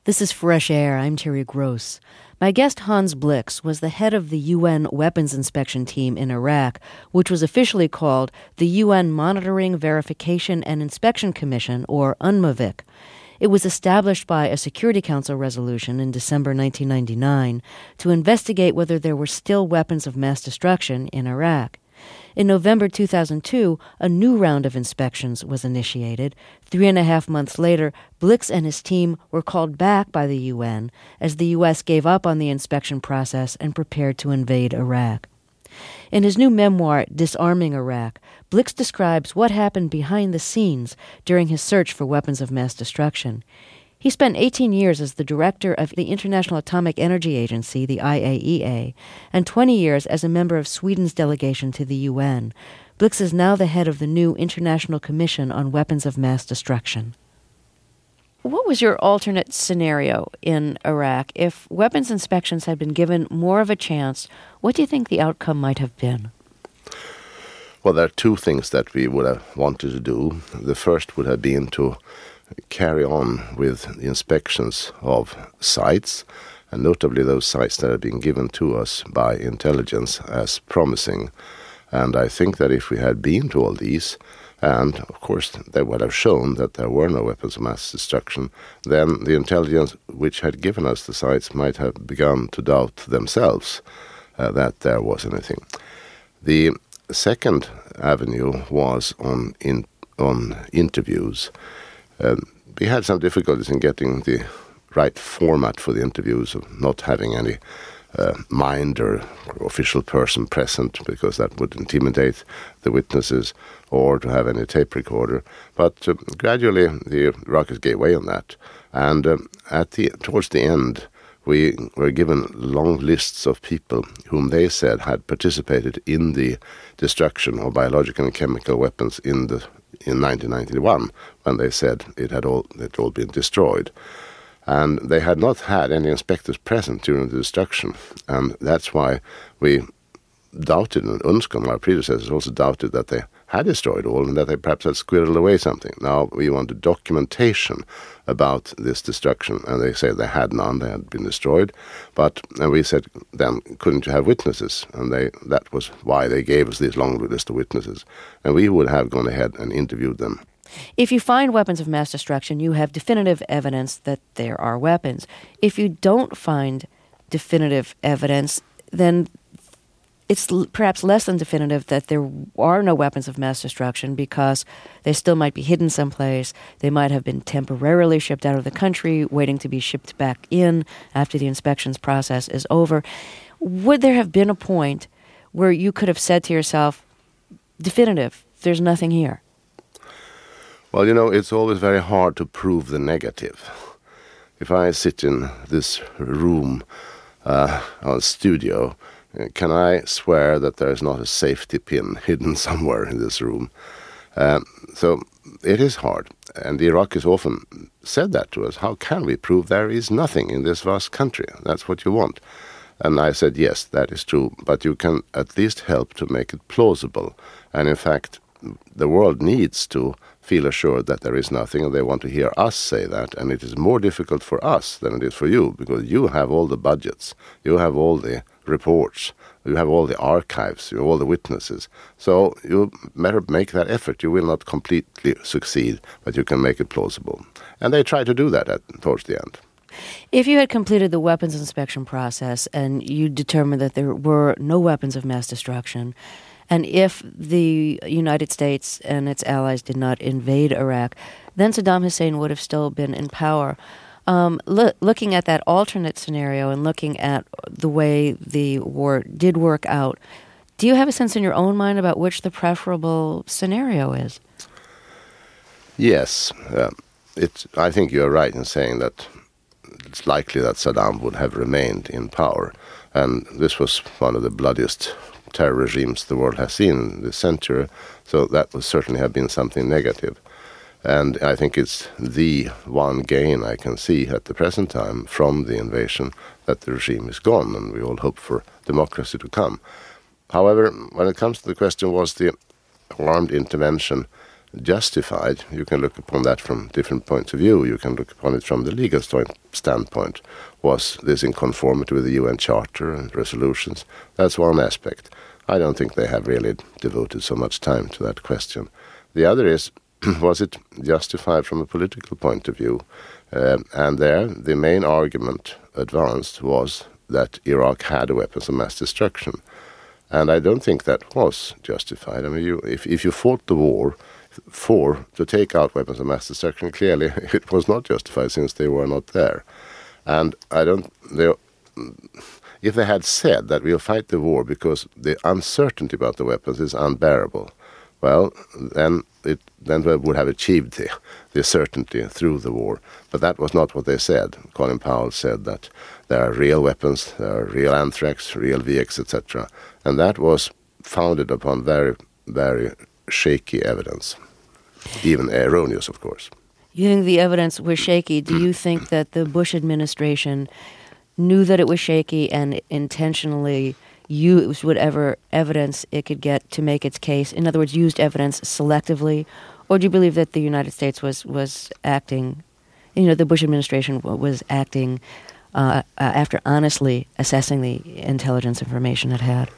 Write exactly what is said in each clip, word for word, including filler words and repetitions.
This is Fresh Air. I'm Terry Gross. My guest Hans Blix was the head of the U N Weapons Inspection Team in Iraq, which was officially called the U N Monitoring, Verification, and Inspection Commission, or UNMOVIC. It was established by a Security Council resolution in December nineteen ninety-nine to investigate whether there were still weapons of mass destruction in Iraq. In November two thousand two, a new round of inspections was initiated. Three and a half months later, Blix and his team were called back by the U N as the U S gave up on the inspection process and prepared to invade Iraq. In his new memoir, Disarming Iraq, Blix describes what happened behind the scenes during his search for weapons of mass destruction. He spent eighteen years as the director of the International Atomic Energy Agency, the I A E A, and twenty years as a member of Sweden's delegation to the U N. Blix is now the head of the new International Commission on Weapons of Mass Destruction. What was your alternate scenario in Iraq? If weapons inspections had been given more of a chance, what do you think the outcome might have been? Well, there are two things that we would have wanted to do. The first would have been to carry on with the inspections of sites, and notably those sites that have been given to us by intelligence as promising. And I think that if we had been to all these, and of course they would have shown that there were no weapons of mass destruction, then the intelligence which had given us the sites might have begun to doubt themselves uh, that there was anything. The second avenue was on in, on interviews. Um, we had some difficulties in getting the right format for the interviews, of not having any uh, minder or official person present, because that would intimidate the witnesses, or to have any tape recorder. But uh, gradually the Iraqis gave way on that. And um, at the towards the end, we were given long lists of people whom they said had participated in the destruction of biological and chemical weapons in the in nineteen ninety-one, when they said it had all it all been destroyed. And they had not had any inspectors present during the destruction. And that's why we doubted, and Unscom, our predecessors, also doubted that they had destroyed all and that they perhaps had squirreled away something. Now we wanted documentation about this destruction, and they said they had none, they had been destroyed. But and we said, then couldn't you have witnesses? And they that was why they gave us this long list of witnesses. And we would have gone ahead and interviewed them. If you find weapons of mass destruction, you have definitive evidence that there are weapons. If you don't find definitive evidence, then it's l- perhaps less than definitive that there are no weapons of mass destruction, because they still might be hidden someplace. They might have been temporarily shipped out of the country, waiting to be shipped back in after the inspections process is over. Would there have been a point where you could have said to yourself, definitive, there's nothing here? Well, you know, it's always very hard to prove the negative. If I sit in this room, uh, or studio, can I swear that there is not a safety pin hidden somewhere in this room? Um, so it is hard. And the Iraqis often said that to us. How can we prove there is nothing in this vast country? That's what you want. And I said, yes, that is true. But you can at least help to make it plausible. And in fact, the world needs to feel assured that there is nothing, and they want to hear us say that. And it is more difficult for us than it is for you, because you have all the budgets, you have all the reports, you have all the archives, you have all the witnesses. So you better make that effort. You will not completely succeed, but you can make it plausible. And they try to do that at, towards the end. If you had completed the weapons inspection process and you determined that there were no weapons of mass destruction, and if the United States and its allies did not invade Iraq, then Saddam Hussein would have still been in power. Um, lo- looking at that alternate scenario and looking at the way the war did work out, do you have a sense in your own mind about which the preferable scenario is? Yes. Uh, it, I think you're right in saying that it's likely that Saddam would have remained in power. And this was one of the bloodiest terror regimes the world has seen in this century, so that would certainly have been something negative. And I think it's the one gain I can see at the present time from the invasion, that the regime is gone, and we all hope for democracy to come. However, when it comes to the question, was the armed intervention justified, you can look upon that from different points of view. You can look upon it from the legal st- standpoint. Was this in conformity with the U N Charter and resolutions? That's one aspect. I don't think they have really devoted so much time to that question. The other is, was it justified from a political point of view? Uh, and there, the main argument advanced was that Iraq had weapons of mass destruction. And I don't think that was justified. I mean, you, if, if you fought the war for to take out weapons of mass destruction, clearly it was not justified since they were not there. And I don't. They, if they had said that we'll fight the war because the uncertainty about the weapons is unbearable, well, then it then they would have achieved the, the certainty through the war. But that was not what they said. Colin Powell said that there are real weapons, there are real anthrax, real V X, et cetera. And that was founded upon very, very shaky evidence, even erroneous, of course. You think the evidence was shaky. Do you think that the Bush administration knew that it was shaky and intentionally used whatever evidence it could get to make its case? In other words, used evidence selectively? Or do you believe that the United States was, was acting, you know, the Bush administration was acting uh, after honestly assessing the intelligence information it had?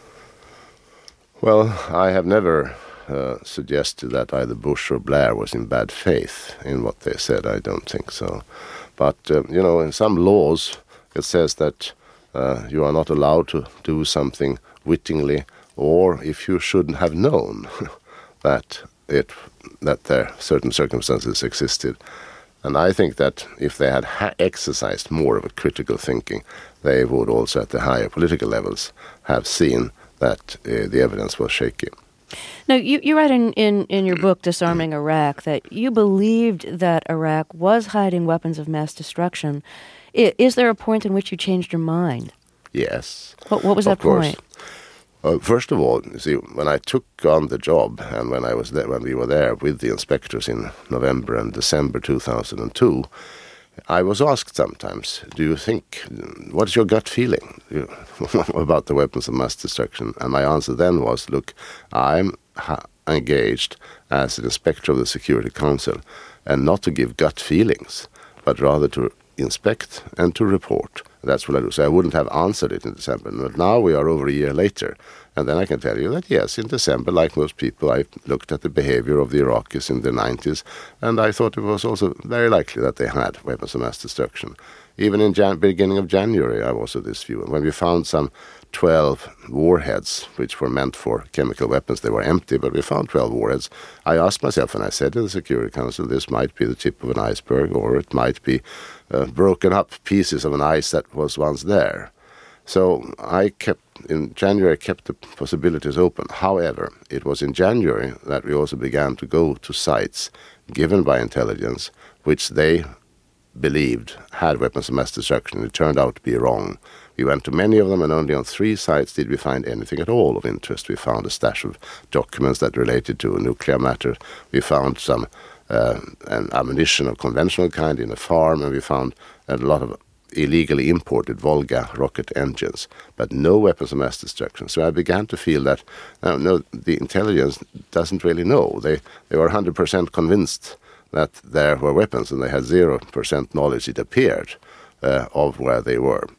Well, I have never uh, suggested that either Bush or Blair was in bad faith in what they said. I don't think so. But, uh, you know, in some laws, it says that uh, you are not allowed to do something wittingly, or if you shouldn't have known that it that there certain circumstances existed. And I think that if they had ha- exercised more of a critical thinking, they would also at the higher political levels have seen that uh, the evidence was shaky. Now, you, you write in, in, in your book, Disarming Iraq, that you believed that Iraq was hiding weapons of mass destruction. I, is there a point in which you changed your mind? Yes. What, what was that point? Uh, first of all, you see, when I took on the job and when I was there, when we were there with the inspectors in November and December two thousand two, I was asked sometimes, do you think, what's your gut feeling about the weapons of mass destruction? And my answer then was, look, I'm ha- engaged as an inspector of the Security Council, and not to give gut feelings, but rather to inspect and to report. That's what I do. So I wouldn't have answered it in December. But now we are over a year later. And then I can tell you that, yes, in December, like most people, I looked at the behavior of the Iraqis in the nineties, and I thought it was also very likely that they had weapons of mass destruction. Even in Jan- beginning of January, I was of this view. And when we found some twelve warheads, which were meant for chemical weapons, they were empty, but we found twelve warheads. I asked myself, and I said to the Security Council, this might be the tip of an iceberg, or it might be uh, broken up pieces of an ice that was once there. So I kept, in January, kept the possibilities open. However, it was in January that we also began to go to sites given by intelligence, which they believed had weapons of mass destruction. It turned out to be wrong. We went to many of them, and only on three sites did we find anything at all of interest. We found a stash of documents that related to nuclear matter. We found some uh, an ammunition of conventional kind in a farm, and we found a lot of illegally imported Volga rocket engines, but no weapons of mass destruction. So I began to feel that uh, no, the intelligence doesn't really know. They they were one hundred percent convinced that there were weapons, and they had zero percent knowledge, it appeared, uh, of where they were.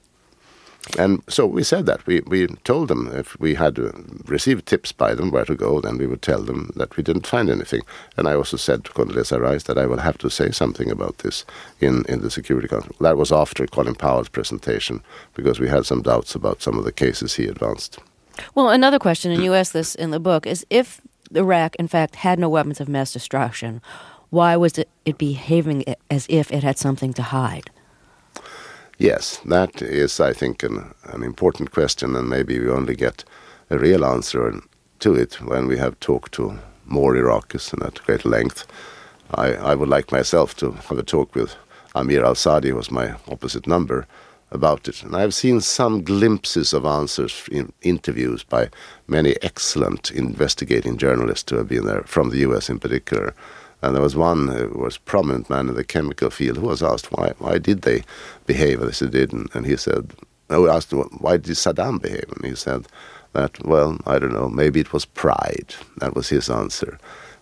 And so we said that. We, we told them if we had uh, received tips by them where to go, then we would tell them that we didn't find anything. And I also said to Condoleezza Rice that I will have to say something about this in, in the Security Council. That was after Colin Powell's presentation, because we had some doubts about some of the cases he advanced. Well, another question, and you asked this in the book, is if Iraq, in fact, had no weapons of mass destruction, why was it, it behaving as if it had something to hide? Yes, that is, I think, an, an important question, and maybe we only get a real answer to it when we have talked to more Iraqis and at great length. I, I would like myself to have a talk with Amir al-Sadi, who was my opposite number, about it. And I've seen some glimpses of answers in interviews by many excellent investigating journalists who have been there, from the U S in particular. And there was one who was prominent man in the chemical field who was asked why why did they behave as they did, and, and he said, I asked him, why did Saddam behave? And he said that, well, I don't know, maybe it was pride. That was his answer.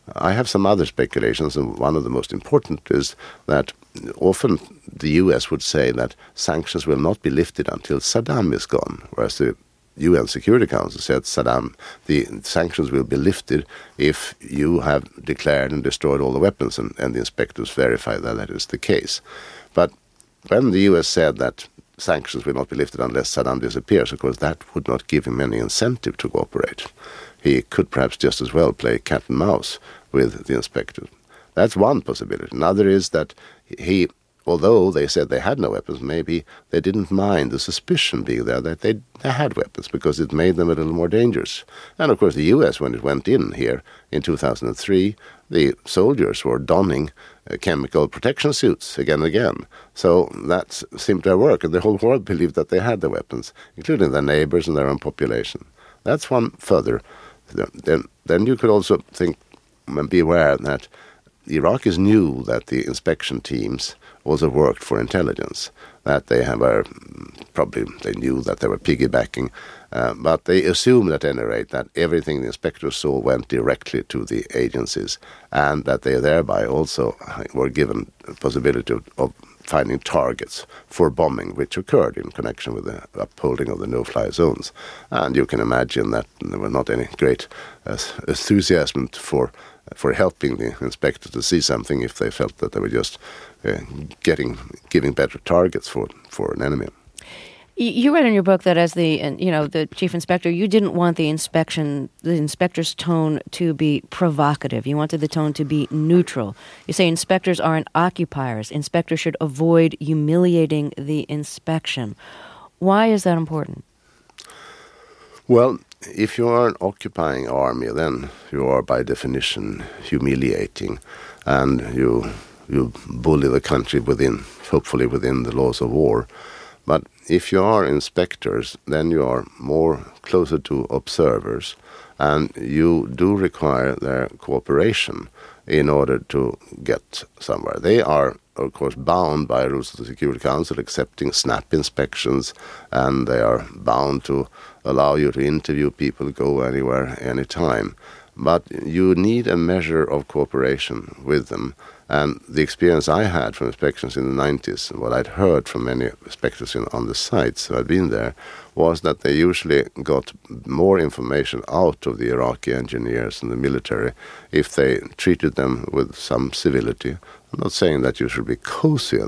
I have some other speculations, and one of the most important is that often the U S would say that sanctions will not be lifted until Saddam is gone, whereas the U N Security Council said Saddam, the sanctions will be lifted if you have declared and destroyed all the weapons, and, and the inspectors verify that that is the case. But when the U S said that sanctions will not be lifted unless Saddam disappears, of course, that would not give him any incentive to cooperate. He could perhaps just as well play cat and mouse with the inspectors. That's one possibility. Another is that he, although they said they had no weapons, maybe they didn't mind the suspicion being there that they, they had weapons, because it made them a little more dangerous. And of course the U S, when it went in here in two thousand three, the soldiers were donning uh, chemical protection suits again and again. So that seemed to work, and the whole world believed that they had the weapons, including their neighbors and their own population. That's one further. Then, then you could also think and be aware that the Iraqis knew that the inspection teams also worked for intelligence, that they have a, probably they knew that they were piggybacking, uh, but they assumed at any rate that everything the inspectors saw went directly to the agencies, and that they thereby also were given a possibility of, of finding targets for bombing, which occurred in connection with the upholding of the no-fly zones. And you can imagine that there were not any great uh, enthusiasm for for helping the inspector to see something if they felt that they were just uh, getting giving better targets for, for an enemy. You write in your book that as the you know the chief inspector, you didn't want the inspection the inspector's tone to be provocative. You wanted the tone to be neutral. You say inspectors aren't occupiers. Inspectors should avoid humiliating the inspection. Why is that important? Well, if you are an occupying army, then you are by definition humiliating, and you you bully the country within, hopefully within the laws of war. But if you are inspectors, then you are more closer to observers, and you do require their cooperation in order to get somewhere. They are, of course, bound by rules of the Security Council, accepting snap inspections, and they are bound to allow you to interview people, go anywhere, anytime. But you need a measure of cooperation with them. And the experience I had from inspections in the nineties, what I'd heard from many inspectors in, on the sites who had been there, was that they usually got more information out of the Iraqi engineers and the military if they treated them with some civility. I'm not saying that you should be cozy,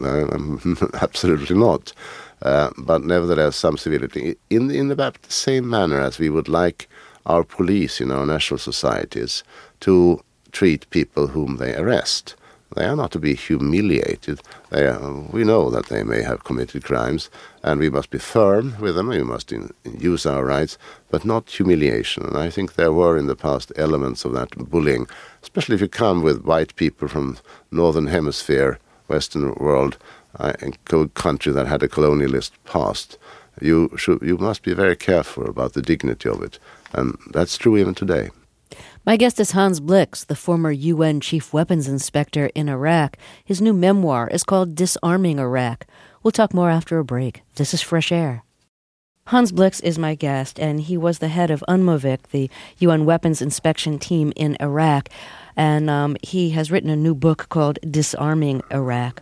absolutely not. Uh, but nevertheless, some civility in, in about the same manner as we would like our police in our national societies to treat people whom they arrest. They are not to be humiliated. They are, we know that they may have committed crimes, and we must be firm with them. We must in, use our rights, but not humiliation. And I think there were in the past elements of that bullying, especially if you come with white people from Northern Hemisphere, Western world, uh, a country that had a colonialist past. You should, you must be very careful about the dignity of it, and that's true even today. My guest is Hans Blix, the former U N Chief Weapons Inspector in Iraq. His new memoir is called Disarming Iraq. We'll talk more after a break. This is Fresh Air. Hans Blix is my guest, and he was the head of UNMOVIC, the U N Weapons Inspection Team in Iraq, and um, he has written a new book called Disarming Iraq.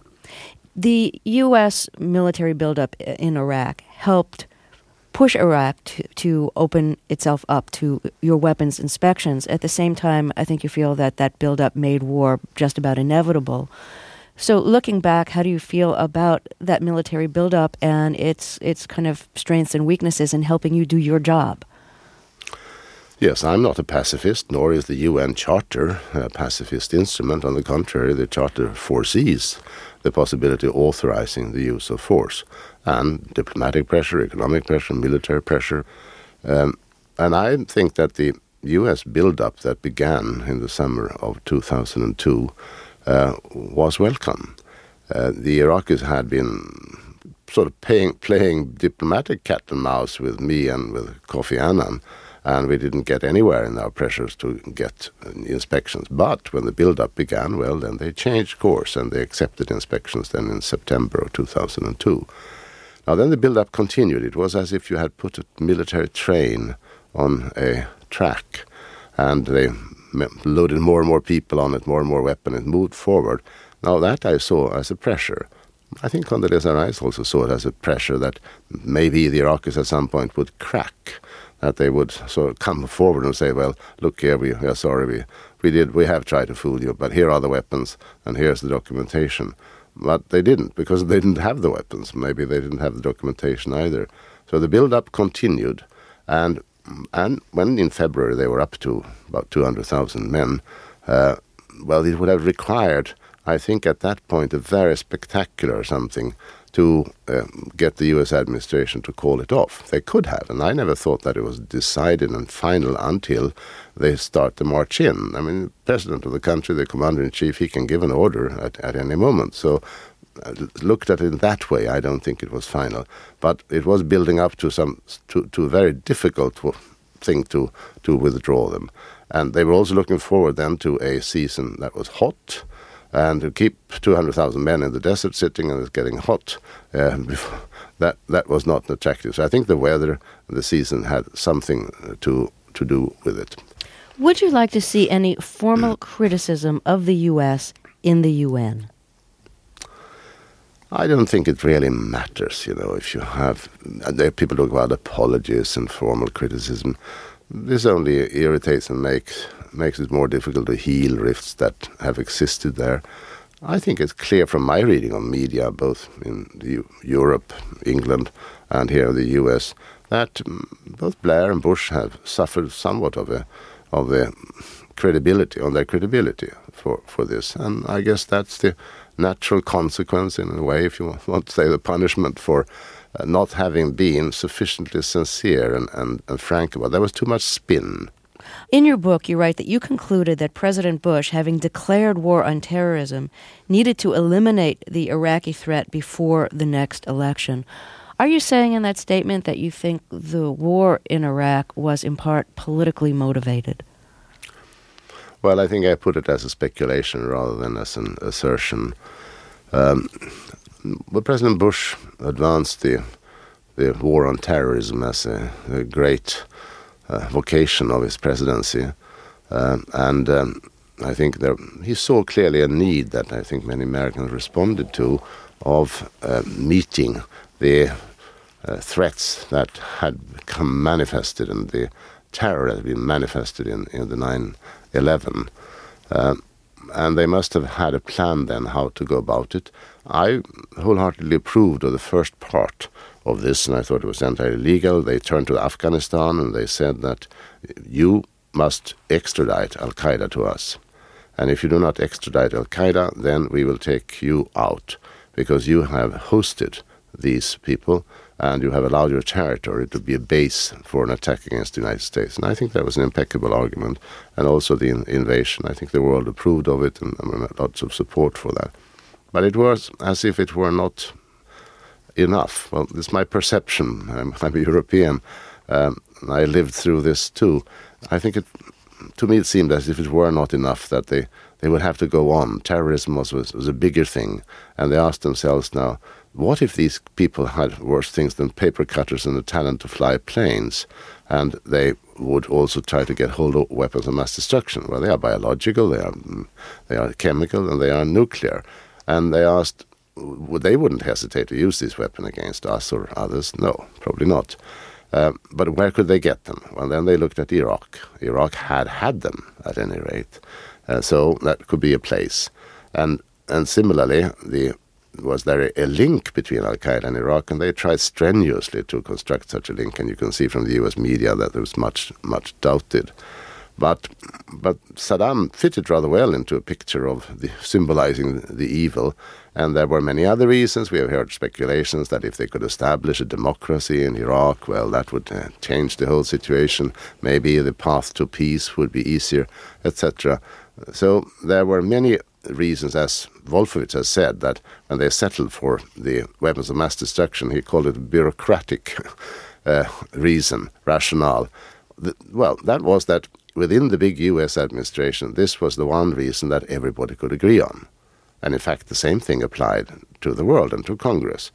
The U S military buildup in Iraq helped push Iraq to, to open itself up to your weapons inspections. At the same time, I think you feel that that buildup made war just about inevitable. So looking back, how do you feel about that military buildup and its its kind of strengths and weaknesses in helping you do your job? Yes, I'm not a pacifist, nor is the U N Charter a pacifist instrument. On the contrary, the Charter foresees the possibility of authorizing the use of force, and diplomatic pressure, economic pressure, military pressure. Um, and I think that the U S buildup that began in the summer of two thousand two uh, was welcome. Uh, the Iraqis had been sort of paying, playing diplomatic cat and mouse with me and with Kofi Annan, and we didn't get anywhere in our pressures to get inspections. But when the build-up began, well, then they changed course, and they accepted inspections then in September of two thousand two. Now, then the build-up continued. It was as if you had put a military train on a track, and they loaded more and more people on it, more and more weapons, it moved forward. Now that I saw as a pressure. I think Condoleezza Rice also saw it as a pressure that maybe the Iraqis at some point would crack, that they would sort of come forward and say, well, look here, we are sorry, we, we did, we have tried to fool you, but here are the weapons and here's the documentation. But they didn't, because they didn't have the weapons. Maybe they didn't have the documentation either. So the build-up continued, and and when in February they were up to about two hundred thousand men, uh, well, it would have required, I think at that point, a very spectacular something to uh, get the U S administration to call it off. They could have, and I never thought that it was decided and final until they start to march in. I mean, the president of the country, the commander-in-chief, he can give an order at, at any moment. So uh, looked at it in that way, I don't think it was final. But it was building up to some to, to a very difficult thing to, to withdraw them. And they were also looking forward then to a season that was hot, and to keep two hundred thousand men in the desert sitting and it's getting hot, uh, before, that that was not attractive. So I think the weather, the season had something to to do with it. Would you like to see any formal criticism of the U S in the U N? I don't think it really matters, you know, if you have... There people talk about apologies and formal criticism. This only irritates and makes makes it more difficult to heal rifts that have existed there. I think it's clear from my reading of media, both in the Europe, England, and here in the U S, that both Blair and Bush have suffered somewhat of a of a credibility, on their credibility for, for this. And I guess that's the natural consequence, in a way, if you want to say, the punishment for uh, not having been sufficiently sincere and, and, and frank about it. There was too much spin. In your book, you write that you concluded that President Bush, having declared war on terrorism, needed to eliminate the Iraqi threat before the next election. Are you saying in that statement that you think the war in Iraq was in part politically motivated? Well, I think I put it as a speculation rather than as an assertion. Um, but President Bush advanced the the war on terrorism as a, a great uh, vocation of his presidency, uh, and um, I think there, he saw clearly a need that I think many Americans responded to of uh, meeting the uh, threats that had become manifested and the terror that had been manifested in, in the nine eleven. Uh, and they must have had a plan then how to go about it. I wholeheartedly approved of the first part of this, and I thought it was entirely legal. They turned to Afghanistan and they said that you must extradite Al-Qaeda to us. And if you do not extradite Al-Qaeda, then we will take you out, because you have hosted these people and you have allowed your territory to be a base for an attack against the United States. And I think that was an impeccable argument. And also the in- invasion. I think the world approved of it, and um, lots of support for that. But it was as if it were not enough. Well, it's my perception. I'm, I'm a European. Um, I lived through this too. I think it, to me, it seemed as if it were not enough, that they, they would have to go on. Terrorism was, was, was a bigger thing. And they asked themselves now, what if these people had worse things than paper cutters and the talent to fly planes, and they would also try to get hold of weapons of mass destruction? Well, they are biological, they are they are chemical, and they are nuclear. And they asked, would they wouldn't hesitate to use this weapon against us or others? No, probably not. Uh, but where could they get them? Well, then they looked at Iraq. Iraq had had them, at any rate. Uh, so that could be a place. And and similarly, the was there a link between Al-Qaeda and Iraq, and they tried strenuously to construct such a link, and you can see from the U S media that it was much, much doubted. But but Saddam fitted rather well into a picture of the, symbolizing the evil, and there were many other reasons. We have heard speculations that if they could establish a democracy in Iraq, well, that would uh, change the whole situation. Maybe the path to peace would be easier, et cetera. So there were many reasons, as Wolfowitz has said, that when they settled for the weapons of mass destruction, he called it a bureaucratic uh, reason, rationale. The, well, that was that within the big U S administration, this was the one reason that everybody could agree on. And in fact, the same thing applied to the world and to Congress.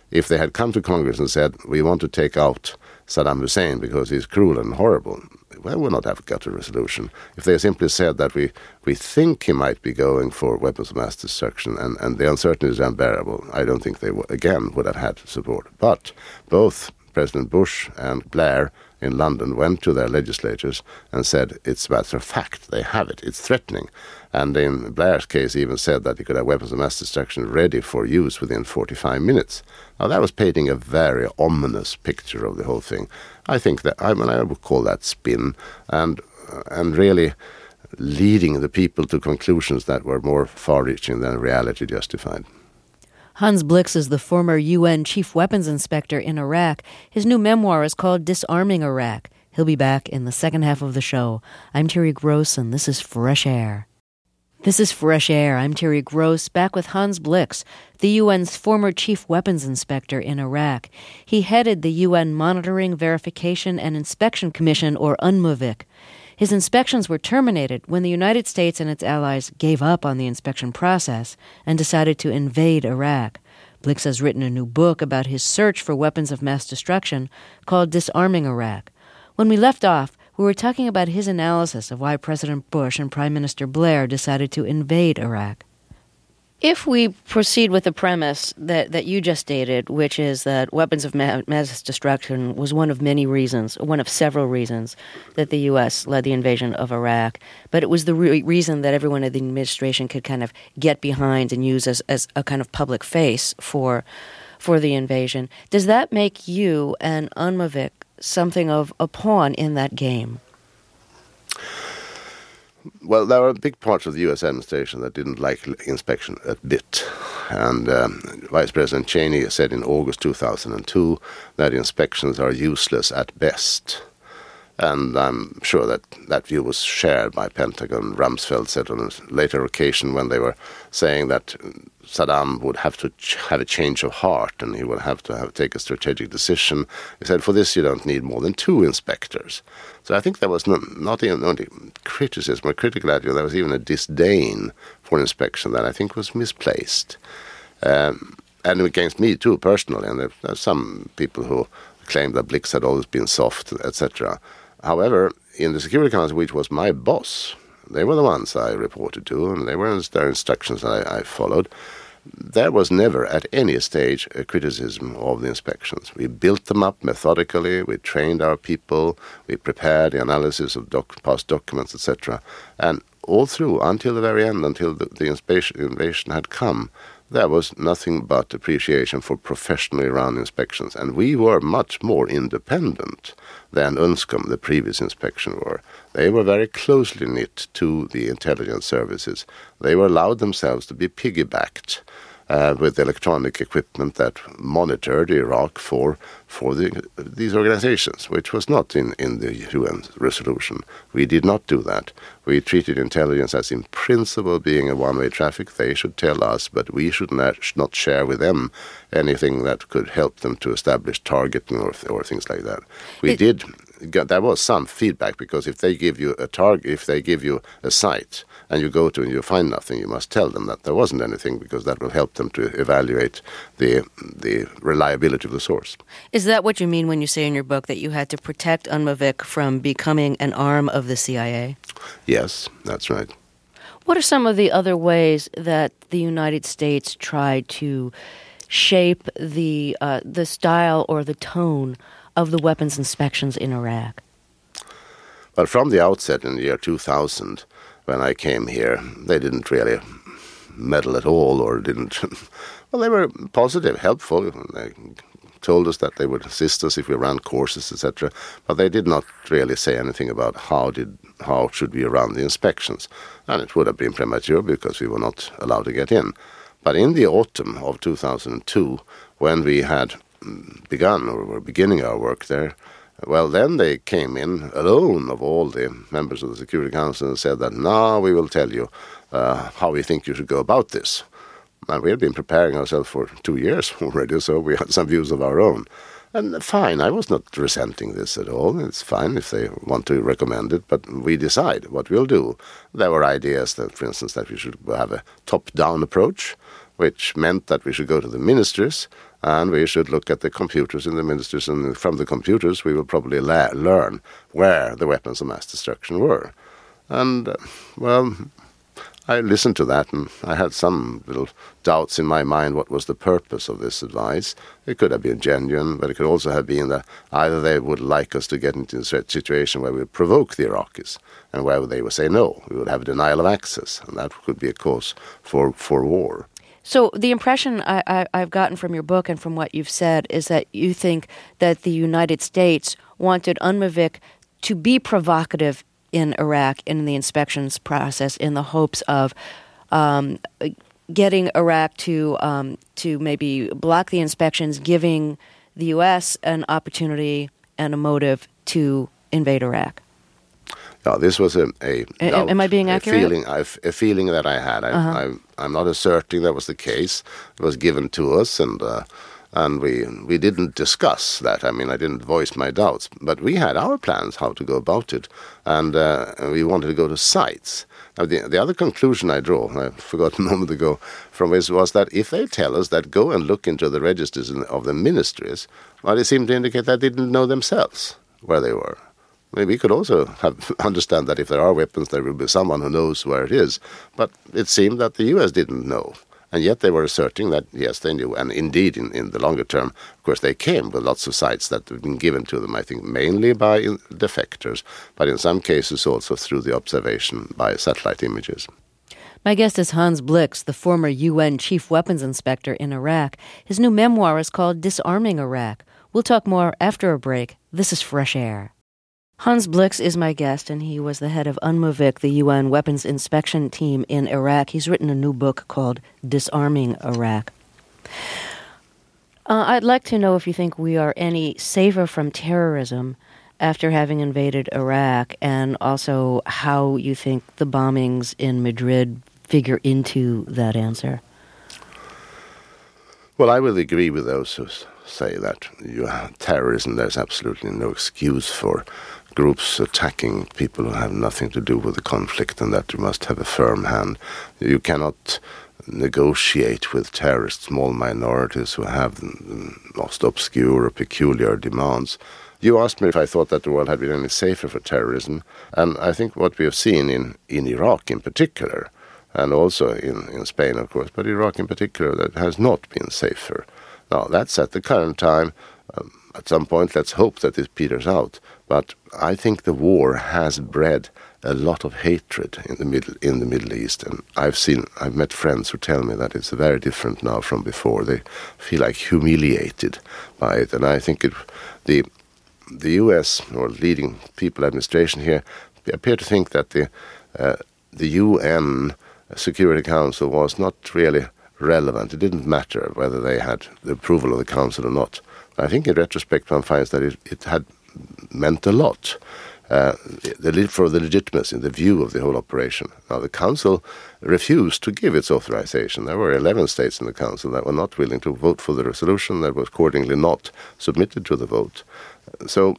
if they had come to Congress and said, we want to take out Saddam Hussein because he's cruel and horrible, well, we would not have got a resolution. If they simply said that we, we think he might be going for weapons of mass destruction and, and the uncertainty is unbearable, I don't think they, w- again, would have had support. But both President Bush and Blair in London went to their legislators and said, it's a matter of fact, they have it, it's threatening. And in Blair's case, he even said that he could have weapons of mass destruction ready for use within forty-five minutes. Now, that was painting a very ominous picture of the whole thing. I think that, I mean, I would call that spin, and uh, and really leading the people to conclusions that were more far-reaching than reality justified. Hans Blix is the former U N chief weapons inspector in Iraq. His new memoir is called Disarming Iraq. He'll be back in the second half of the show. I'm Terry Gross, and this is Fresh Air. This is Fresh Air. I'm Terry Gross, back with Hans Blix, the U N's former chief weapons inspector in Iraq. He headed the U N Monitoring, Verification, and Inspection Commission, or UNMOVIC. His inspections were terminated when the United States and its allies gave up on the inspection process and decided to invade Iraq. Blix has written a new book about his search for weapons of mass destruction called Disarming Iraq. When we left off, we were talking about his analysis of why President Bush and Prime Minister Blair decided to invade Iraq. If we proceed with the premise that, that you just stated, which is that weapons of mass destruction was one of many reasons, one of several reasons, that the U S led the invasion of Iraq, but it was the re- reason that everyone in the administration could kind of get behind and use as, as a kind of public face for, for the invasion, does that make you and UNMOVIC something of a pawn in that game? Well, there were big parts of the U S administration that didn't like inspection a bit. And um, Vice President Cheney said in August two thousand two that inspections are useless at best. And I'm sure that that view was shared by Pentagon. Rumsfeld said on a later occasion when they were saying that Saddam would have to ch- have a change of heart and he would have to have take a strategic decision. He said, for this you don't need more than two inspectors. So I think there was not, not even only criticism or critical attitude, there was even a disdain for inspection that I think was misplaced. Um, and against me too, personally, and there are some people who claimed that Blix had always been soft, et cetera. However, in the Security Council, which was my boss, they were the ones I reported to, and they were their instructions that I, I followed. There was never at any stage a criticism of the inspections. We built them up methodically, we trained our people, we prepared the analysis of doc- past documents, et cetera. And all through, until the very end, until the, the invasion had come, there was nothing but appreciation for professionally run inspections. And we were much more independent than UNSCOM, the previous inspection, were. They were very closely knit to the intelligence services. They were allowed themselves to be piggybacked uh, with electronic equipment that monitored Iraq for for the, these organizations, which was not in, in the U N resolution. We did not do that. We treated intelligence as in principle being a one-way traffic. They should tell us, but we should not, should not share with them anything that could help them to establish targeting or, or things like that. We it, did. There was some feedback, because if they give you a target, if they give you a site and you go to and you find nothing, you must tell them that there wasn't anything, because that will help them to evaluate the the reliability of the source. Is that what you mean when you say in your book that you had to protect UNMOVIC from becoming an arm of the C I A? Yes, that's right. What are some of the other ways that the United States tried to shape the uh, the style or the tone of the weapons inspections in Iraq? Well, from the outset in the year two thousand, when I came here, they didn't really meddle at all, or didn't... Well, they were positive, helpful. They told us that they would assist us if we ran courses, et cetera. But they did not really say anything about how did how should we run the inspections. And it would have been premature, because we were not allowed to get in. But in the autumn of two thousand two, when we had begun or were beginning our work there, well, then they came in alone of all the members of the Security Council and said that, now we will tell you uh, how we think you should go about this. And we had been preparing ourselves for two years already, so we had some views of our own. And fine, I was not resenting this at all. It's fine if they want to recommend it, but we decide what we'll do. There were ideas that, for instance, that we should have a top-down approach, which meant that we should go to the ministers and we should look at the computers in the ministers, and from the computers we will probably la- learn where the weapons of mass destruction were. And, uh, well, I listened to that, and I had some little doubts in my mind what was the purpose of this advice. It could have been genuine, but it could also have been that either they would like us to get into a situation where we would provoke the Iraqis, and where they would say no, we would have a denial of access, and that could be a cause for, for war. So the impression I, I, I've gotten from your book and from what you've said is that you think that the United States wanted UNMIVIC to be provocative in Iraq in the inspections process in the hopes of um, getting Iraq to um, to maybe block the inspections, giving the U S an opportunity and a motive to invade Iraq. No, this was a, a doubt, am I being accurate? A feeling, a, a feeling that I had. I, uh-huh. I, I'm not asserting that was the case. It was given to us, and uh, and we we didn't discuss that. I mean, I didn't voice my doubts, but we had our plans how to go about it, and uh, we wanted to go to sites. Now, the the other conclusion I draw, I forgot a moment ago, from this was that if they tell us that go and look into the registers of the ministries, well, they seem to indicate that they didn't know themselves where they were. Maybe we could also have, understand that if there are weapons, there will be someone who knows where it is. But it seemed that the U S didn't know. And yet they were asserting that, yes, they knew. And indeed, in, in the longer term, of course, they came with lots of sites that had been given to them, I think, mainly by defectors, but in some cases also through the observation by satellite images. My guest is Hans Blix, the former U N Chief Weapons Inspector in Iraq. His new memoir is called Disarming Iraq. We'll talk more after a break. This is Fresh Air. Hans Blix is my guest, and he was the head of UNMIVIC, the U N weapons inspection team in Iraq. He's written a new book called Disarming Iraq. Uh, I'd like to know if you think we are any safer from terrorism after having invaded Iraq, and also how you think the bombings in Madrid figure into that answer. Well, I will agree with those who say that you have terrorism, there's absolutely no excuse for groups attacking people who have nothing to do with the conflict, and that you must have a firm hand. You cannot negotiate with terrorist small minorities who have most obscure or peculiar demands. You asked me if I thought that the world had been any safer for terrorism, and I think what we have seen in, in Iraq in particular, and also in, in Spain, of course, but Iraq in particular, that has not been safer. Now, that's at the current time. Um, at some point, let's hope that this peters out. But I think the war has bred a lot of hatred in the Middle in the Middle East, and I've seen, I've met friends who tell me that it's very different now from before. They feel like humiliated by it, and I think it, the the U S or leading people administration here appear to think that the uh, the U N Security Council was not really relevant. It didn't matter whether they had the approval of the council or not. I think in retrospect one finds that it, it had meant a lot uh, the, for the legitimacy, the view of the whole operation. Now, the council refused to give its authorization. There were eleven states in the council that were not willing to vote for the resolution, that was accordingly not submitted to the vote. So,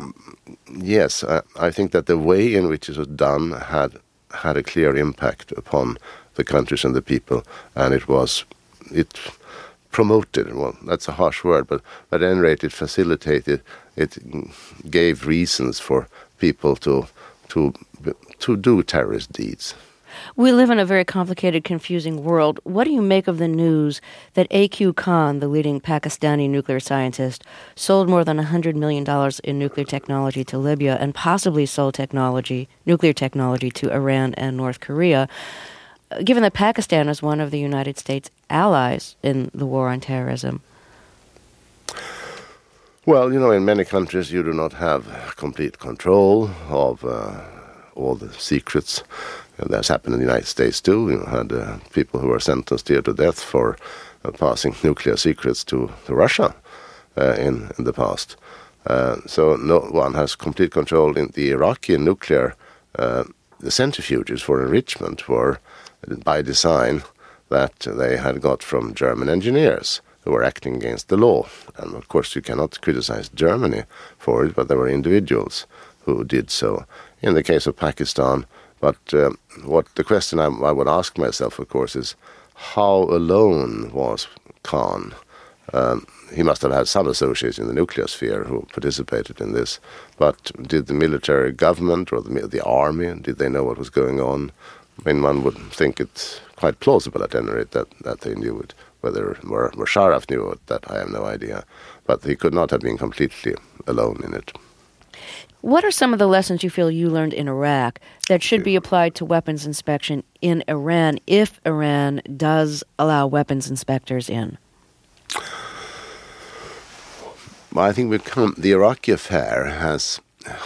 yes, I, I think that the way in which it was done had had a clear impact upon the countries and the people, and it was, it promoted, well, that's a harsh word, but at any rate it facilitated, it gave reasons for people to to to do terrorist deeds. We live in a very complicated, confusing world. What do you make of the news that A Q Khan, the leading Pakistani nuclear scientist, sold more than one hundred million dollars in nuclear technology to Libya and possibly sold technology, nuclear technology to Iran and North Korea, given that Pakistan is one of the United States' allies in the war on terrorism? Well, you know, in many countries you do not have complete control of uh, all the secrets. And that's happened in the United States too. You had uh, people who were sentenced here to death for uh, passing nuclear secrets to, to Russia uh, in, in the past. Uh, so no one has complete control. In the Iraqi nuclear, uh, the centrifuges for enrichment were by design that they had got from German engineers who were acting against the law. And of course you cannot criticize Germany for it, but there were individuals who did so. In the case of Pakistan, But uh, what the question I, I would ask myself, of course, is how alone was Khan? Um, he must have had some associates in the nuclear sphere who participated in this. But did the military government or the, the army, did they know what was going on? I mean, one would think it's quite plausible at any rate that, that they knew it. Whether Musharraf knew it, that I have no idea. But he could not have been completely alone in it. What are some of the lessons you feel you learned in Iraq that should be applied to weapons inspection in Iran if Iran does allow weapons inspectors in? Well, I think we've come, the Iraqi affair has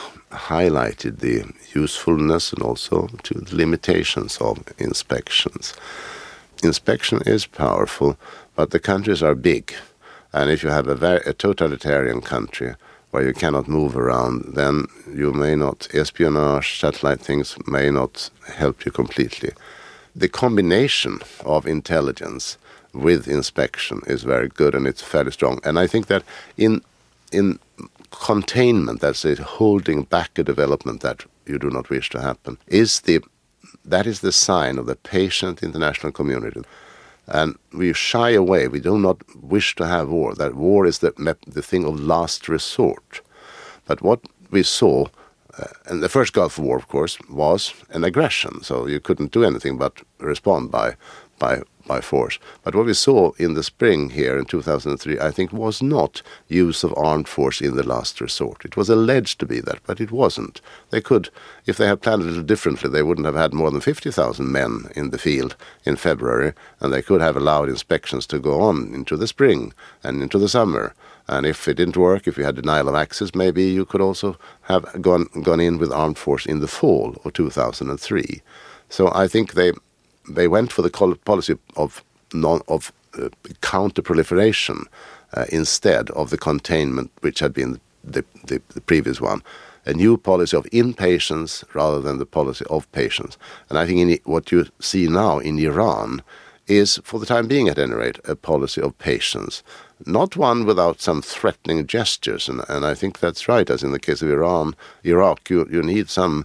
highlighted the usefulness and also to the limitations of inspections. Inspection is powerful, but the countries are big. And if you have a, very, a totalitarian country where you cannot move around, then you may not, espionage, satellite things may not help you completely. The combination of intelligence with inspection is very good and it's fairly strong. And I think that in in containment, that's it, holding back a development that you do not wish to happen, is the that is the sign of the patient international community. And we shy away. We do not wish to have war. That war is the, the thing of last resort. But what we saw, uh, and the first Gulf War, of course, was an aggression. So you couldn't do anything but respond by by by force. But what we saw in the spring here in two thousand three, I think, was not use of armed force in the last resort. It was alleged to be that, but it wasn't. They could, if they had planned a little differently, they wouldn't have had more than fifty thousand men in the field in February, and they could have allowed inspections to go on into the spring and into the summer. And if it didn't work, if you had denial of access, maybe you could also have gone gone in with armed force in the fall of two thousand three. So I think they they went for the policy of non, of uh, counter-proliferation uh, instead of the containment, which had been the, the, the previous one. A new policy of impatience rather than the policy of patience. And I think in what you see now in Iran is, for the time being at any rate, a policy of patience. Not one without some threatening gestures, and, and I think that's right, as in the case of Iran, Iraq, you, you need some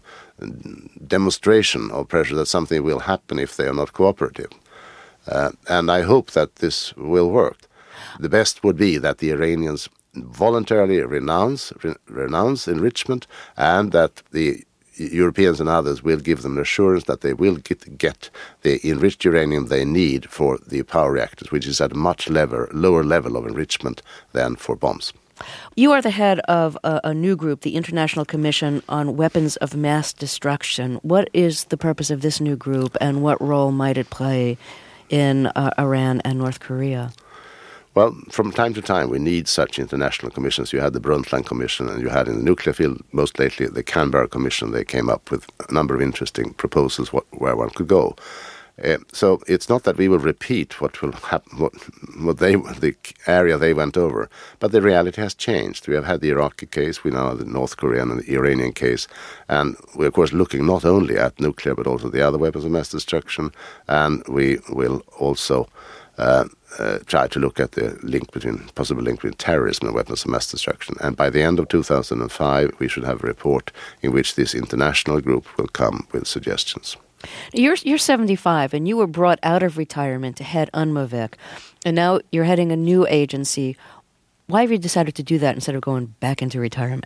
demonstration of pressure that something will happen if they are not cooperative. Uh, and I hope that this will work. The best would be that the Iranians voluntarily renounce, re- renounce enrichment, and that the Europeans and others will give them assurance that they will get, get the enriched uranium they need for the power reactors, which is at a much level, lower level of enrichment than for bombs. You are the head of a, a new group, the International Commission on Weapons of Mass Destruction. What is the purpose of this new group, and what role might it play in uh, Iran and North Korea? Well, from time to time, we need such international commissions. You had the Brundtland Commission, and you had in the nuclear field, most lately, the Canberra Commission. They came up with a number of interesting proposals what, where one could go. Uh, so it's not that we will repeat what will happen, what, what they, the area they went over, but the reality has changed. We have had the Iraqi case, we now have the North Korean and the Iranian case, and we're of course looking not only at nuclear but also the other weapons of mass destruction, and we will also uh, uh, try to look at the link between possible link between terrorism and weapons of mass destruction. And by the end of two thousand five, we should have a report in which this international group will come with suggestions. You're you're seventy-five, and you were brought out of retirement to head UNMOVIC, and now you're heading a new agency. Why have you decided to do that instead of going back into retirement?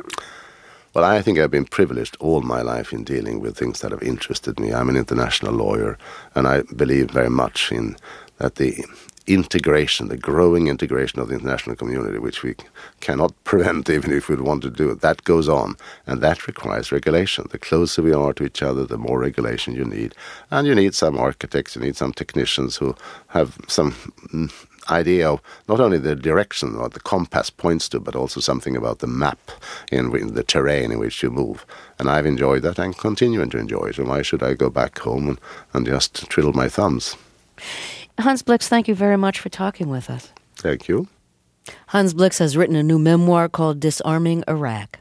Well, I think I've been privileged all my life in dealing with things that have interested me. I'm an international lawyer, and I believe very much in that the integration, the growing integration of the international community, which we cannot prevent even if we want to do it, that goes on, and that requires regulation. The closer we are to each other, the more regulation you need. And you need some architects, you need some technicians who have some idea of not only the direction what the compass points to, but also something about the map in the terrain in which you move. And I've enjoyed that and continuing to enjoy it. And why should I go back home and, and just twiddle my thumbs? Hans Blix, thank you very much for talking with us. Thank you. Hans Blix has written a new memoir called Disarming Iraq.